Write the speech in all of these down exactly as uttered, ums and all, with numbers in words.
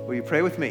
Will you pray with me?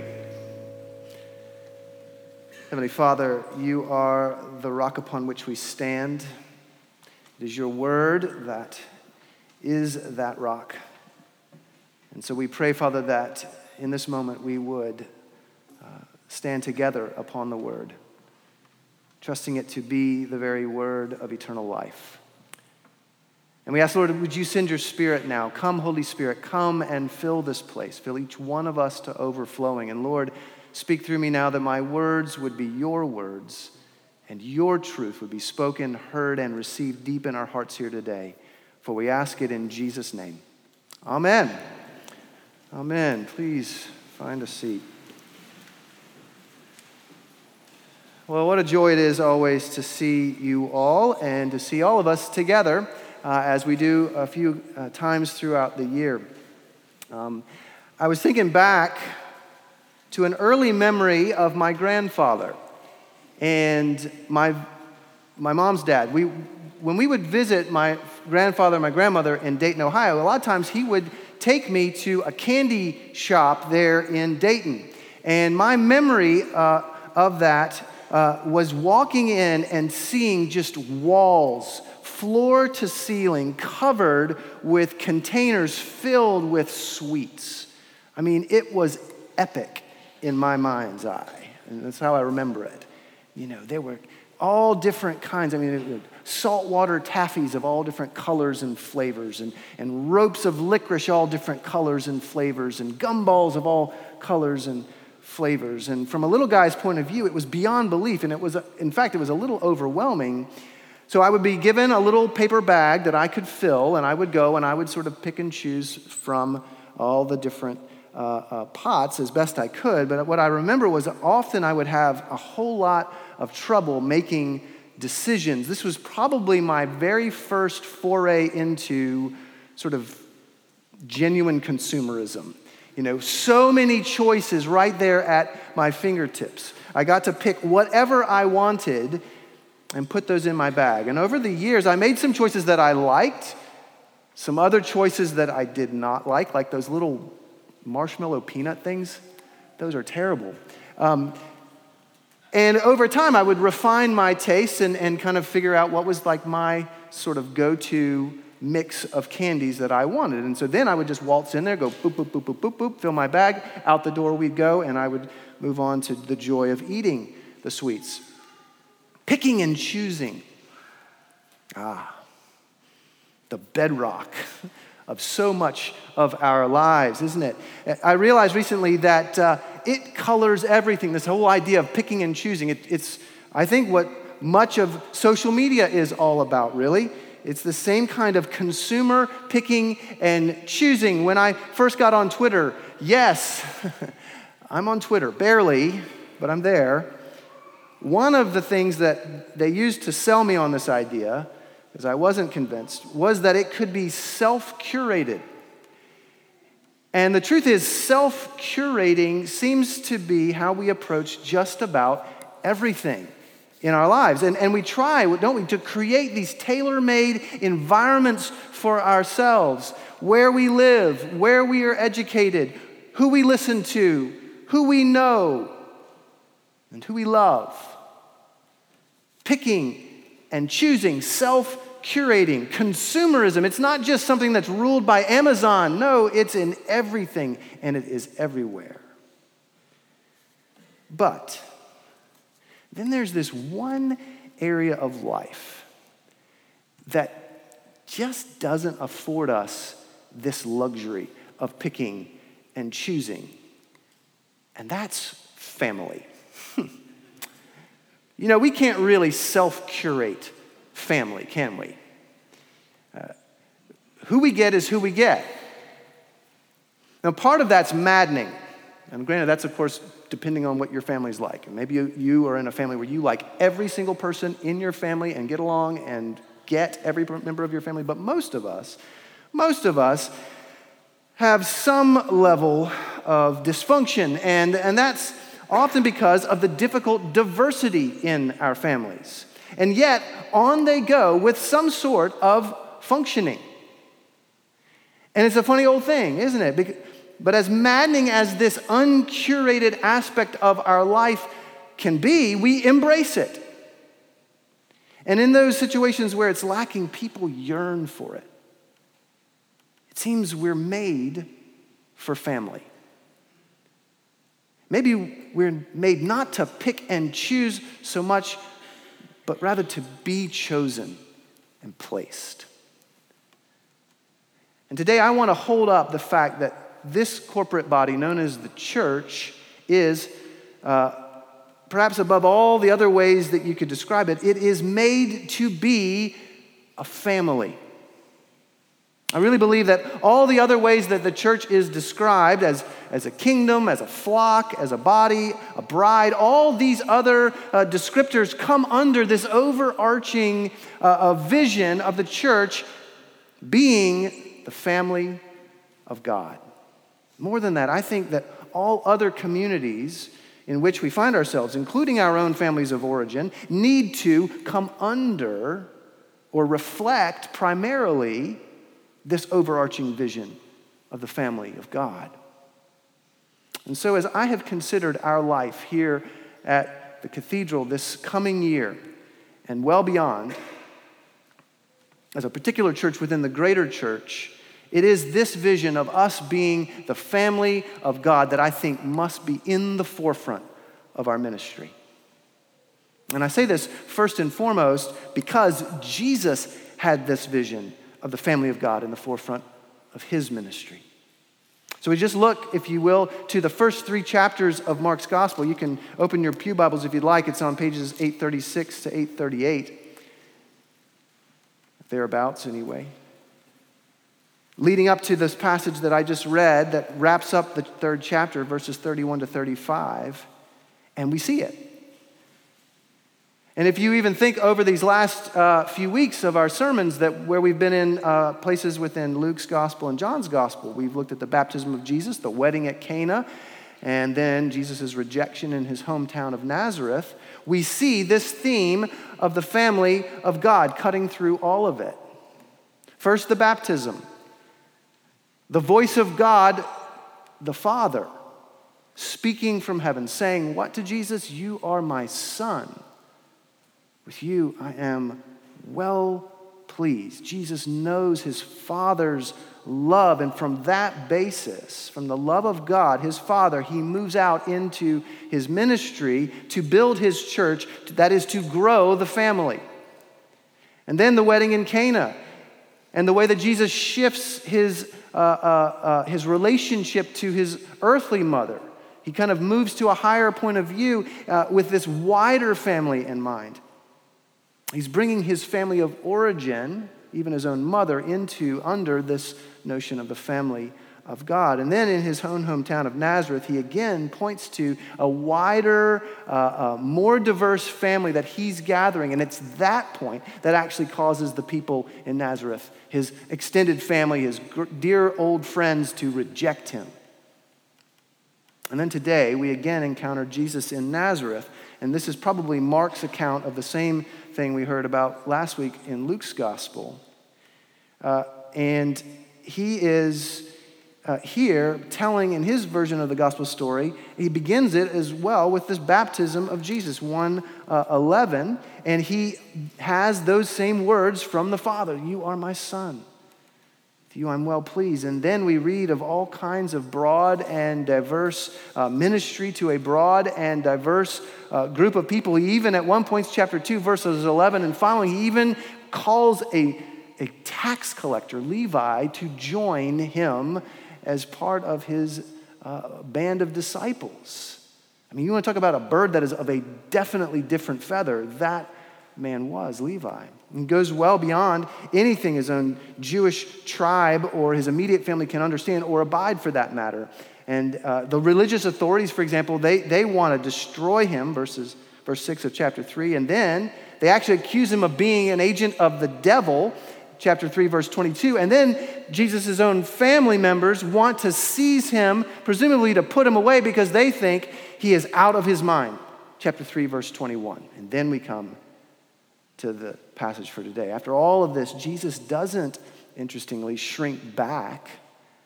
Heavenly Father, you are the rock upon which we stand. It is your word that is that rock. And so we pray, Father, that in this moment we would uh, stand together upon the word, trusting it to be the very word of eternal life. And we ask, Lord, would you send your Spirit now? Come, Holy Spirit, come and fill this place. Fill each one of us to overflowing. And Lord, speak through me now that my words would be your words and your truth would be spoken, heard, and received deep in our hearts here today. For we ask it in Jesus' name. Amen. Amen. Please find a seat. Well, what a joy it is always to see you all and to see all of us together uh, as we do a few uh, times throughout the year. Um, I was thinking back to an early memory of my grandfather and my my mom's dad. We when we would visit my grandfather and my grandmother in Dayton, Ohio, a lot of times he would take me to a candy shop there in Dayton. And my memory uh, of that uh, was walking in and seeing just walls, floor to ceiling, covered with containers filled with sweets. I mean, it was epic in my mind's eye. And that's how I remember it. You know, there were all different kinds. I mean, saltwater taffies of all different colors and flavors, and, and ropes of licorice, all different colors and flavors, and gumballs of all colors and flavors. And from a little guy's point of view, it was beyond belief. And it was, in fact, it was a little overwhelming. So I would be given a little paper bag that I could fill, and I would go and I would sort of pick and choose from all the different uh, uh, pots as best I could. But what I remember was often I would have a whole lot of trouble making decisions. This was probably my very first foray into sort of genuine consumerism. You know, so many choices right there at my fingertips. I got to pick whatever I wanted and put those in my bag. And over the years, I made some choices that I liked, some other choices that I did not like, like those little marshmallow peanut things. Those are terrible. Um, and over time, I would refine my tastes and, and kind of figure out what was like my sort of go-to mix of candies that I wanted. And so then I would just waltz in there, go boop, boop, boop, boop, boop, boop, fill my bag, out the door we'd go, and I would move on to the joy of eating the sweets. Picking and choosing. Ah, the bedrock of so much of our lives, isn't it? I realized recently that uh, it colors everything, this whole idea of picking and choosing. It, it's, I think, what much of social media is all about, really. It's the same kind of consumer picking and choosing. When I first got on Twitter, yes, I'm on Twitter, barely, but I'm there. One of the things that they used to sell me on this idea, because I wasn't convinced, was that it could be self-curated. And the truth is, self-curating seems to be how we approach just about everything in our lives. And, and we try, don't we, to create these tailor-made environments for ourselves, where we live, where we are educated, who we listen to, who we know, and who we love. Picking and choosing, self-curating, consumerism. It's not just something that's ruled by Amazon. No, it's in everything, and it is everywhere. But then there's this one area of life that just doesn't afford us this luxury of picking and choosing, and that's family. You know, we can't really self-curate family, can we? Uh, who we get is who we get. Now, part of that's maddening. And granted, that's, of course, depending on what your family's like. And maybe you, you are in a family where you like every single person in your family and get along and get every member of your family. But most of us, most of us have some level of dysfunction. And, and that's often because of the difficult diversity in our families. And yet, on they go with some sort of functioning. And it's a funny old thing, isn't it? But as maddening as this uncurated aspect of our life can be, we embrace it. And in those situations where it's lacking, people yearn for it. It seems we're made for family. Maybe we're made not to pick and choose so much, but rather to be chosen and placed. And today I want to hold up the fact that this corporate body known as the church is, uh, perhaps above all the other ways that you could describe it, it is made to be a family. I really believe that all the other ways that the church is described as, as a kingdom, as a flock, as a body, a bride, all these other uh, descriptors come under this overarching uh, uh, vision of the church being the family of God. More than that, I think that all other communities in which we find ourselves, including our own families of origin, need to come under or reflect primarily this overarching vision of the family of God. And so as I have considered our life here at the cathedral this coming year and well beyond, as a particular church within the greater church, it is this vision of us being the family of God that I think must be in the forefront of our ministry. And I say this first and foremost because Jesus had this vision of the family of God in the forefront of his ministry. So we just look, if you will, to the first three chapters of Mark's gospel. You can open your pew Bibles if you'd like. It's on pages eight thirty-six to eight thirty-eight. Thereabouts, anyway. Leading up to this passage that I just read that wraps up the third chapter, verses thirty-one to thirty-five, and we see it. And if you even think over these last uh, few weeks of our sermons that where we've been in uh, places within Luke's gospel and John's gospel, we've looked at the baptism of Jesus, the wedding at Cana, and then Jesus' rejection in his hometown of Nazareth. We see this theme of the family of God cutting through all of it. First, the baptism. The voice of God, the Father, speaking from heaven, saying, what to Jesus? You are my son. With you I am well pleased. Jesus knows his Father's love, and from that basis, from the love of God, his Father, he moves out into his ministry to build his church, that is to grow the family. And then the wedding in Cana, and the way that Jesus shifts his Uh, uh, uh, his relationship to his earthly mother. He kind of moves to a higher point of view uh, with this wider family in mind. He's bringing his family of origin, even his own mother, into under this notion of the family of God. And then in his own hometown of Nazareth, he again points to a wider, uh, uh, more diverse family that he's gathering. And it's that point that actually causes the people in Nazareth, his extended family, his dear old friends, to reject him. And then today, we again encounter Jesus in Nazareth. And this is probably Mark's account of the same thing we heard about last week in Luke's gospel. Uh, and he is uh, here telling in his version of the gospel story, he begins it as well with this baptism of Jesus, one eleven. And he has those same words from the Father. You are my son. With you I'm well pleased. And then we read of all kinds of broad and diverse uh, ministry to a broad and diverse uh, group of people. He even at one point, chapter two, verses eleven and following, he even calls a, a tax collector, Levi, to join him as part of his uh, band of disciples. I mean, you want to talk about a bird that is of a definitely different feather. That man was Levi. And goes well beyond anything his own Jewish tribe or his immediate family can understand or abide for that matter. And uh, the religious authorities, for example, they, they want to destroy him, verses, verse six of chapter three. And then they actually accuse him of being an agent of the devil, chapter three, verse twenty-two. And then Jesus' own family members want to seize him, presumably to put him away because they think he is out of his mind. Chapter three, verse twenty-one. And then we come to the passage for today. After all of this, Jesus doesn't, interestingly, shrink back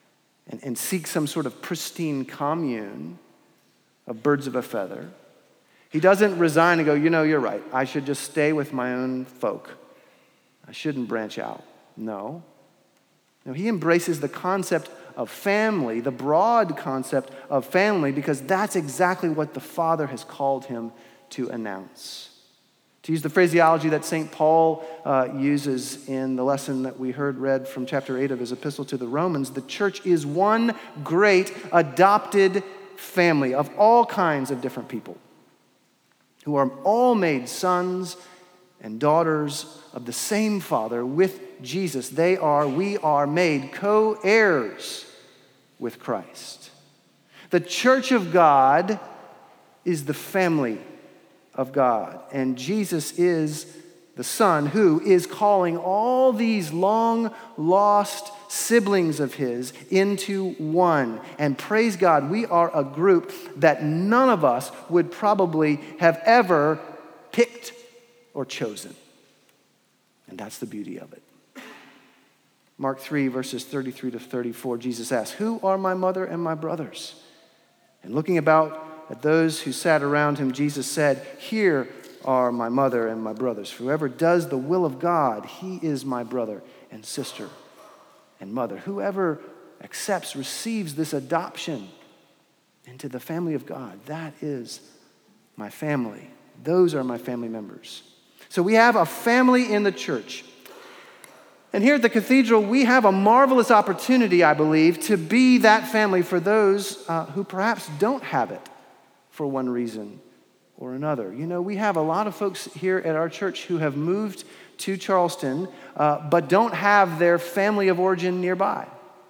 and, and seek some sort of pristine commune of birds of a feather. He doesn't resign and go, you know, you're right. I should just stay with my own folk. I shouldn't branch out. No. No, he embraces the concept of family, the broad concept of family, because that's exactly what the Father has called him to announce. To use the phraseology that Saint Paul uh, uses in the lesson that we heard read from chapter eight of his epistle to the Romans, the church is one great adopted family of all kinds of different people who are all made sons and daughters of the same Father with Jesus. They are, we are made co-heirs with Christ. The church of God is the family of God, and Jesus is the Son who is calling all these long-lost siblings of his into one. And praise God, we are a group that none of us would probably have ever picked or chosen. And that's the beauty of it. Mark three, verses thirty-three to thirty-four, Jesus asks, "Who are my mother and my brothers?" And looking about at those who sat around him, Jesus said, "Here are my mother and my brothers. Whoever does the will of God, he is my brother and sister and mother. Whoever accepts, receives this adoption into the family of God, that is my family. Those are my family members." So we have a family in the church. And here at the cathedral, we have a marvelous opportunity, I believe, to be that family for those uh, who perhaps don't have it for one reason or another. You know, we have a lot of folks here at our church who have moved to Charleston, uh, but don't have their family of origin nearby.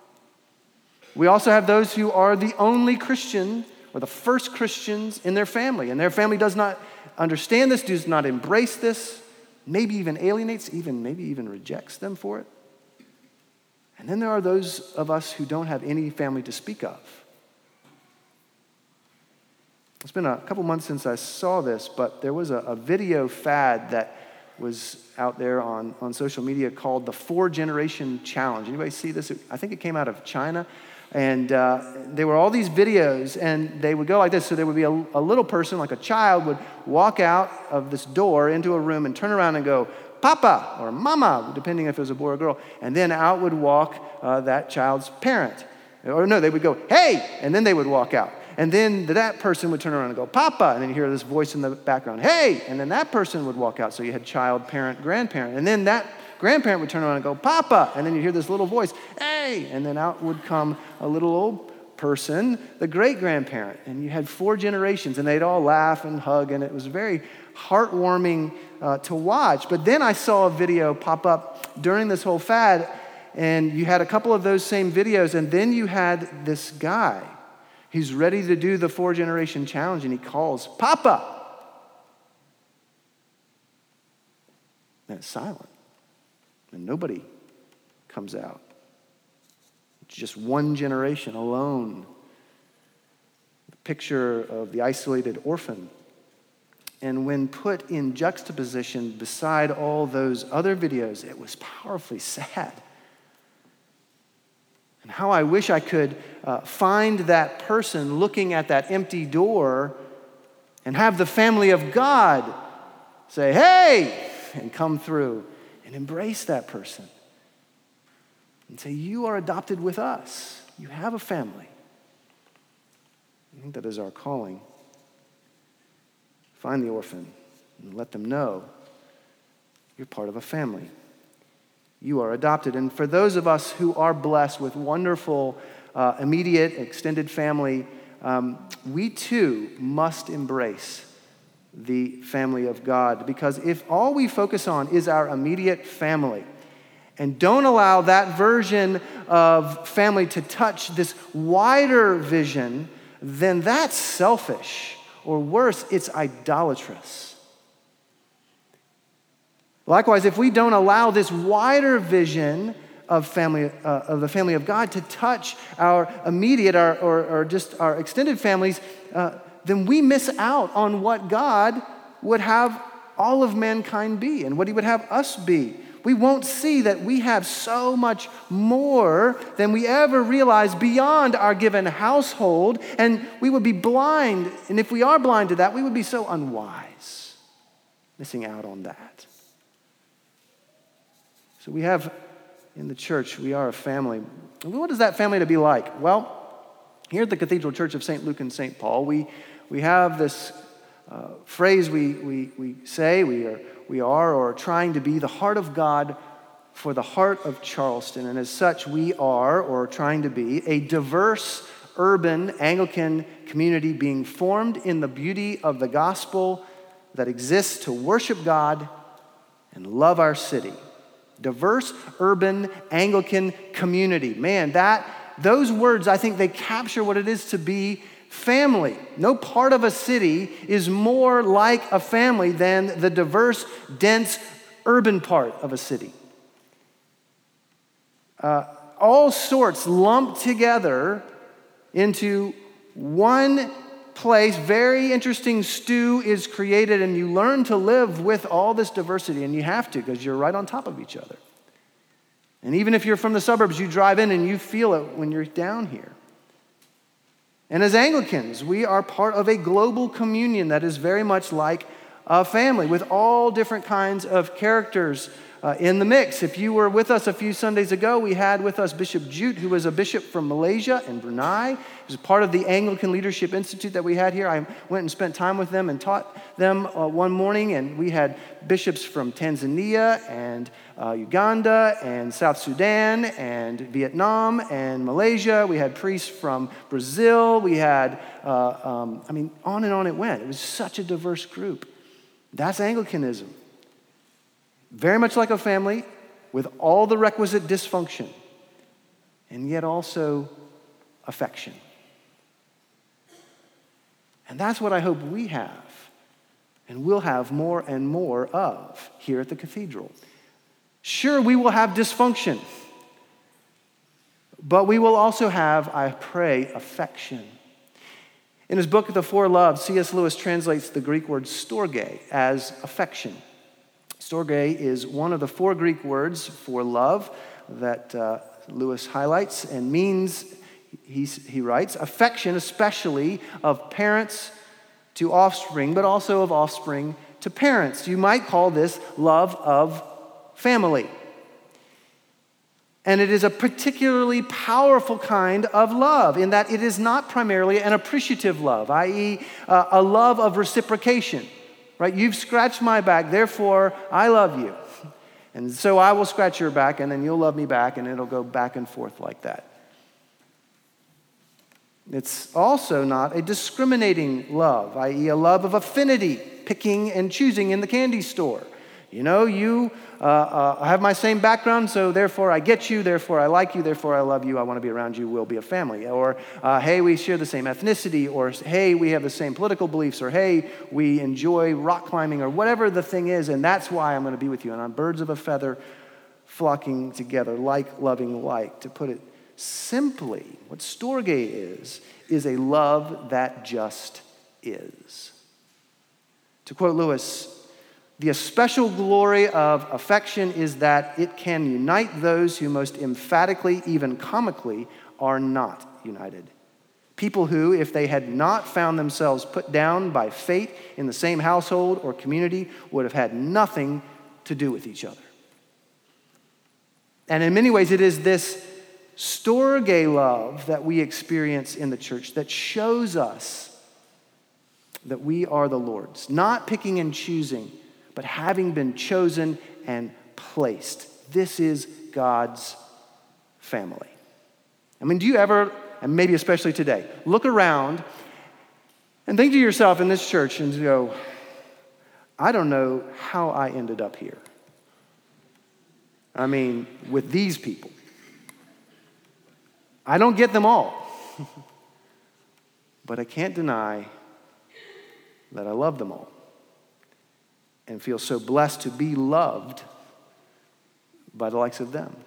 We also have those who are the only Christian or the first Christians in their family, and their family does not understand this, does not embrace this, maybe even alienates, even maybe even rejects them for it. And then there are those of us who don't have any family to speak of. It's been a couple months since I saw this, but there was a, a video fad that was out there on, on social media called the Four Generation Challenge. Anybody see this? I think it came out of China. And uh, there were all these videos, and they would go like this. So there would be a, a little person, like a child, would walk out of this door into a room and turn around and go, "Papa," or "Mama," depending if it was a boy or a girl. And then out would walk uh, that child's parent. Or no, they would go, "Hey," and then they would walk out. And then that person would turn around and go, "Papa," and then you hear this voice in the background, "Hey," and then that person would walk out. So you had child, parent, grandparent. And then that grandparent would turn around and go, "Papa," and then you hear this little voice, "Hey," and then out would come a little old person, the great-grandparent. And you had four generations, and they'd all laugh and hug, and it was very heartwarming uh, to watch. But then I saw a video pop up during this whole fad, and you had a couple of those same videos, and then you had this guy who's ready to do the four-generation challenge, and he calls, "Papa!" And it's silent. And nobody comes out. It's just one generation alone. The picture of the isolated orphan. And when put in juxtaposition beside all those other videos, it was powerfully sad. And how I wish I could uh, find that person looking at that empty door and have the family of God say, "Hey!" and come through. And embrace that person and say, "You are adopted with us. You have a family." I think that is our calling. Find the orphan and let them know you're part of a family. You are adopted. And for those of us who are blessed with wonderful, uh, immediate, extended family, um, we too must embrace the family of God. Because if all we focus on is our immediate family and don't allow that version of family to touch this wider vision, then that's selfish, or worse, it's idolatrous. Likewise, if we don't allow this wider vision of family, uh, of the family of God to touch our immediate our, or, or just our extended families, uh, then we miss out on what God would have all of mankind be and what he would have us be. we won't see that we have so much more than we ever realized beyond our given household, and we would be blind. And if we are blind to that, we would be so unwise, missing out on that. So we have in the church, we are a family. What is that family to be like? Well, here at the Cathedral Church of Saint Luke and Saint Paul, we, we have this uh, phrase we, we, we say, we are, we are or are trying to be the heart of God for the heart of Charleston. And as such, we are or are trying to be a diverse, urban Anglican community being formed in the beauty of the gospel that exists to worship God and love our city. Diverse, urban, Anglican community. Man, that those words, I think they capture what it is to be family. No part of a city is more like a family than the diverse, dense, urban part of a city. Uh, all sorts lumped together into one place. Very interesting stew is created, and you learn to live with all this diversity, and you have to because you're right on top of each other. And even if you're from the suburbs, you drive in and you feel it when you're down here. And as Anglicans, we are part of a global communion that is very much like a family with all different kinds of characters uh, in the mix. If you were with us a few Sundays ago, we had with us Bishop Jute, who was a bishop from Malaysia and Brunei. He was part of the Anglican Leadership Institute that we had here. I went and spent time with them and taught them uh, one morning, and we had bishops from Tanzania and uh, Uganda and South Sudan and Vietnam and Malaysia. We had priests from Brazil. We had, uh, um, I mean, on and on it went. It was such a diverse group. That's Anglicanism. Very much like a family with all the requisite dysfunction and yet also affection. And that's what I hope we have and will have more and more of here at the cathedral. Sure, we will have dysfunction, but we will also have, I pray, affection. In his book, The Four Loves, C S Lewis translates the Greek word storge as affection. Storge is one of the four Greek words for love that uh, Lewis highlights and means, he's, he writes, affection especially of parents to offspring, but also of offspring to parents. You might call this love of family. And it is a particularly powerful kind of love in that it is not primarily an appreciative love, that is uh, a love of reciprocation. Right? You've scratched my back, therefore I love you. And so I will scratch your back, and then you'll love me back, and it'll go back and forth like that. It's also not a discriminating love, that is a love of affinity, picking and choosing in the candy store. You know, you uh, uh, have my same background, so therefore I get you, therefore I like you, therefore I love you, I want to be around you, we'll be a family. Or, uh, hey, we share the same ethnicity, or hey, we have the same political beliefs, or hey, we enjoy rock climbing, or whatever the thing is, and that's why I'm going to be with you. And I'm birds of a feather flocking together, like loving like. To put it simply, what storge is, is a love that just is. To quote Lewis, the especial glory of affection is that it can unite those who most emphatically, even comically, are not united. People who, if they had not found themselves put down by fate in the same household or community, would have had nothing to do with each other. And in many ways, it is this storge love that we experience in the church that shows us that we are the Lord's, not picking and choosing, but having been chosen and placed. This is God's family. I mean, do you ever, and maybe especially today, look around and think to yourself in this church and go, I don't know how I ended up here. I mean, with these people. I don't get them all. But I can't deny that I love them all. And feel so blessed to be loved by the likes of them.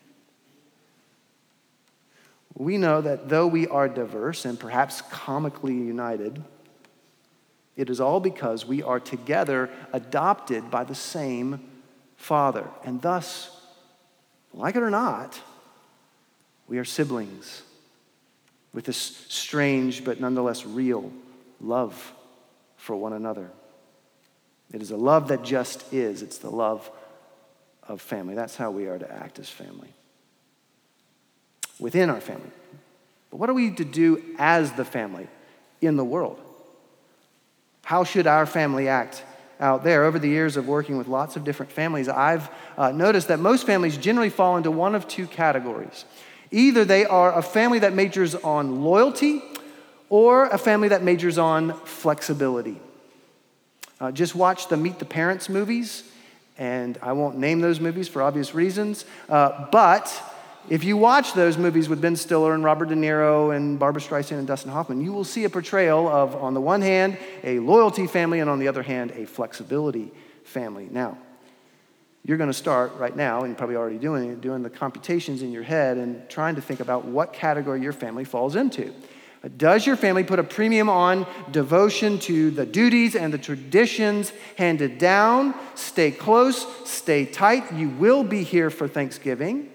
We know that though we are diverse and perhaps comically united, it is all because we are together adopted by the same father. And thus, like it or not, we are siblings with this strange but nonetheless real love for one another. It is a love that just is. It's the love of family. That's how we are to act as family. Within our family. But what are we to do as the family in the world? How should our family act out there? Over the years of working with lots of different families, I've uh, noticed that most families generally fall into one of two categories. Either they are a family that majors on loyalty or a family that majors on flexibility. Uh, just watch the Meet the Parents movies, and I won't name those movies for obvious reasons, uh, but if you watch those movies with Ben Stiller and Robert De Niro and Barbara Streisand and Dustin Hoffman, you will see a portrayal of, on the one hand, a loyalty family, and on the other hand, a flexibility family. Now, you're going to start right now, and you're probably already doing it, doing the computations in your head and trying to think about what category your family falls into. Does your family put a premium on devotion to the duties and the traditions handed down? Stay close, stay tight. You will be here for Thanksgiving.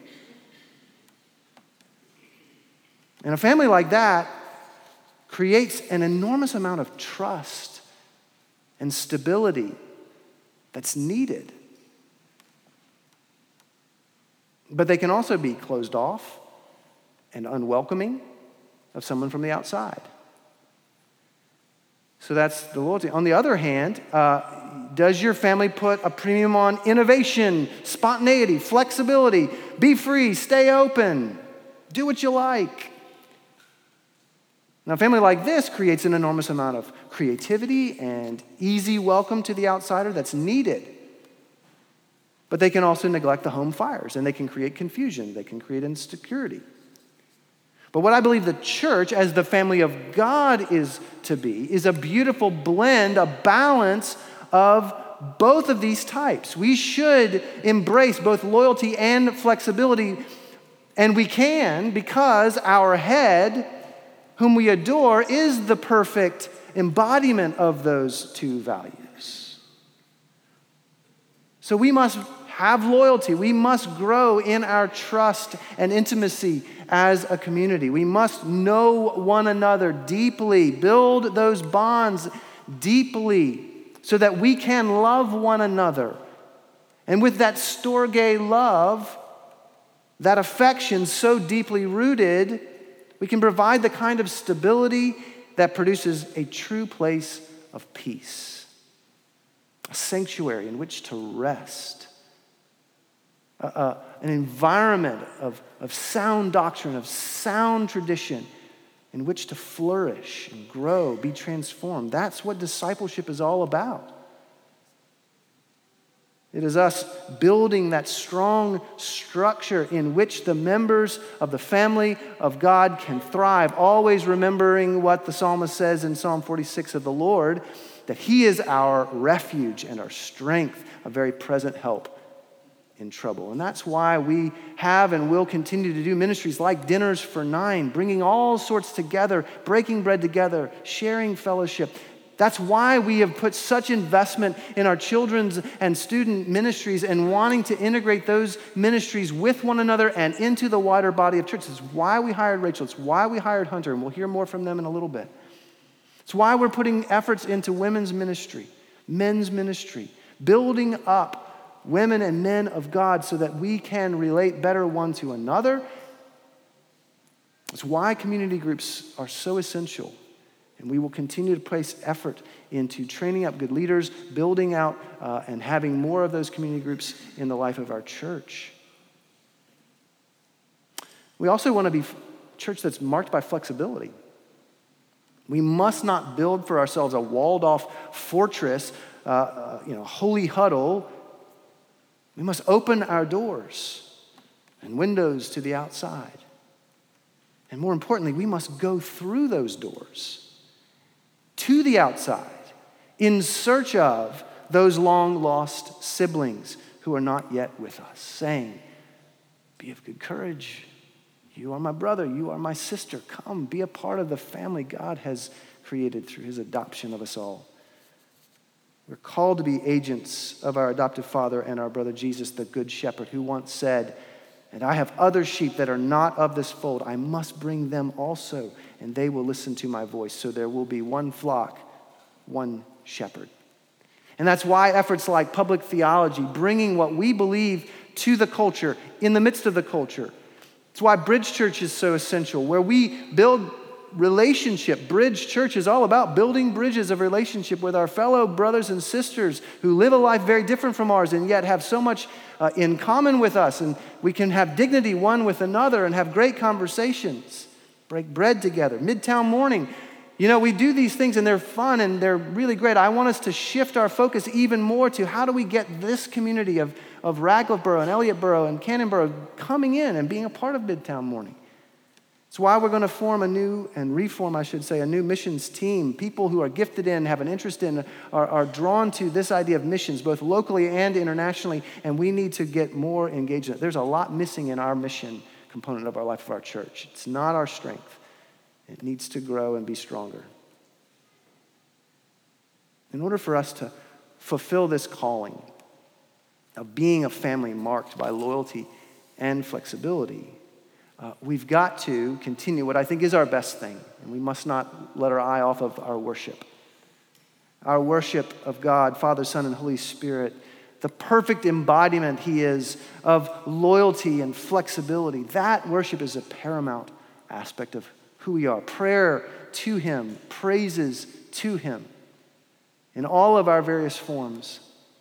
And a family like that creates an enormous amount of trust and stability that's needed. But they can also be closed off and unwelcoming of someone from the outside. So that's the loyalty. On the other hand, uh, does your family put a premium on innovation, spontaneity, flexibility? Be free, stay open, do what you like. Now, a family like this creates an enormous amount of creativity and easy welcome to the outsider that's needed. But they can also neglect the home fires, and they can create confusion. They can create insecurity. But what I believe the church, as the family of God is to be, is a beautiful blend, a balance of both of these types. We should embrace both loyalty and flexibility, and we can because our head, whom we adore, is the perfect embodiment of those two values. So we must have loyalty. We must grow in our trust and intimacy as a community. We must know one another deeply, build those bonds deeply so that we can love one another. And with that storge love, that affection so deeply rooted, we can provide the kind of stability that produces a true place of peace, a sanctuary in which to rest, a, a, an environment of, of sound doctrine, of sound tradition in which to flourish and grow, be transformed. That's what discipleship is all about. It is us building that strong structure in which the members of the family of God can thrive, always remembering what the psalmist says in Psalm forty-six of the Lord, that he is our refuge and our strength, a very present help in trouble. And that's why we have and will continue to do ministries like Dinners for Nine, bringing all sorts together, breaking bread together, sharing fellowship. That's why we have put such investment in our children's and student ministries and wanting to integrate those ministries with one another and into the wider body of church. It's why we hired Rachel. It's why we hired Hunter, and we'll hear more from them in a little bit. It's why we're putting efforts into women's ministry, men's ministry, building up women and men of God so that we can relate better one to another. It's why community groups are so essential. And we will continue to place effort into training up good leaders, building out uh, and having more of those community groups in the life of our church. We also want to be a church that's marked by flexibility. We must not build for ourselves a walled-off fortress, uh, uh, you know, holy huddle. We must open our doors and windows to the outside. And more importantly, we must go through those doors to the outside in search of those long-lost siblings who are not yet with us, saying, be of good courage. You are my brother. You are my sister. Come, be a part of the family God has created through his adoption of us all. We're called to be agents of our adoptive Father and our brother Jesus, the Good Shepherd, who once said, "And I have other sheep that are not of this fold. I must bring them also, and they will listen to my voice." So there will be one flock, one shepherd. And that's why efforts like public theology, bringing what we believe to the culture, in the midst of the culture. It's why Bridge Church is so essential, where we build relationship. Bridge Church is all about building bridges of relationship with our fellow brothers and sisters who live a life very different from ours and yet have so much uh, in common with us. And we can have dignity one with another and have great conversations, break bread together. Midtown Morning. You know, we do these things and they're fun and they're really great. I want us to shift our focus even more to how do we get this community of, of Radcliffeboro and Elliottboro and Cannonboro coming in and being a part of Midtown Morning. It's why we're going to form a new, and reform, I should say, a new missions team. People who are gifted in, have an interest in, are, are drawn to this idea of missions, both locally and internationally, and we need to get more engaged in it. There's a lot missing in our mission component of our life of our church. It's not our strength. It needs to grow and be stronger. In order for us to fulfill this calling of being a family marked by loyalty and flexibility, Uh, we've got to continue what I think is our best thing, and we must not let our eye off of our worship. Our worship of God, Father, Son, and Holy Spirit, the perfect embodiment He is of loyalty and flexibility. That worship is a paramount aspect of who we are. Prayer to Him, praises to Him in all of our various forms.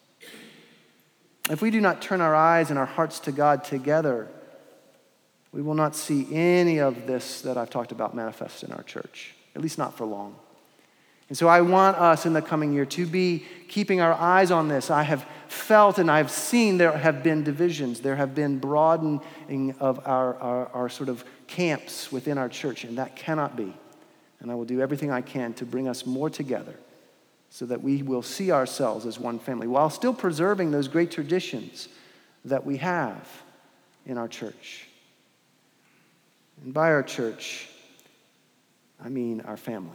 If we do not turn our eyes and our hearts to God together, we will not see any of this that I've talked about manifest in our church, at least not for long. And so I want us in the coming year to be keeping our eyes on this. I have felt and I've seen there have been divisions. There have been broadening of our, our, our sort of camps within our church, and that cannot be. And I will do everything I can to bring us more together so that we will see ourselves as one family while still preserving those great traditions that we have in our church. And by our church, I mean our family.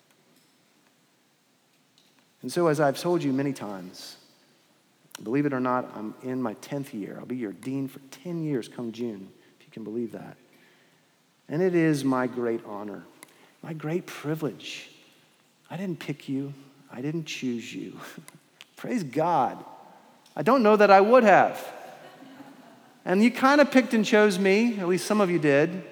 And so, as I've told you many times, believe it or not, I'm in my tenth year. I'll be your dean for ten years come June, if you can believe that. And it is my great honor, my great privilege. I didn't pick you. I didn't choose you. Praise God. I don't know that I would have. And you kind of picked and chose me, at least some of you did.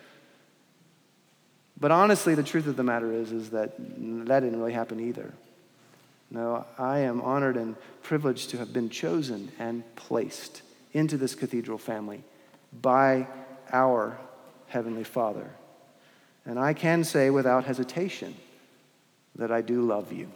But honestly, the truth of the matter is, is that that didn't really happen either. No, I am honored and privileged to have been chosen and placed into this cathedral family by our Heavenly Father. And I can say without hesitation that I do love you.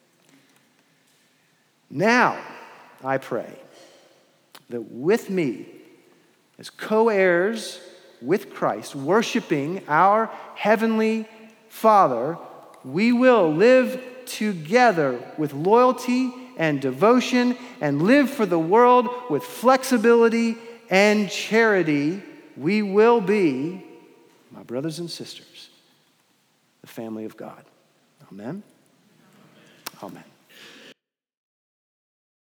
Now, I pray that with me, as co-heirs with Christ, worshiping our Heavenly Father, we will live together with loyalty and devotion and live for the world with flexibility and charity. We will be, my brothers and sisters, the family of God. Amen? Amen.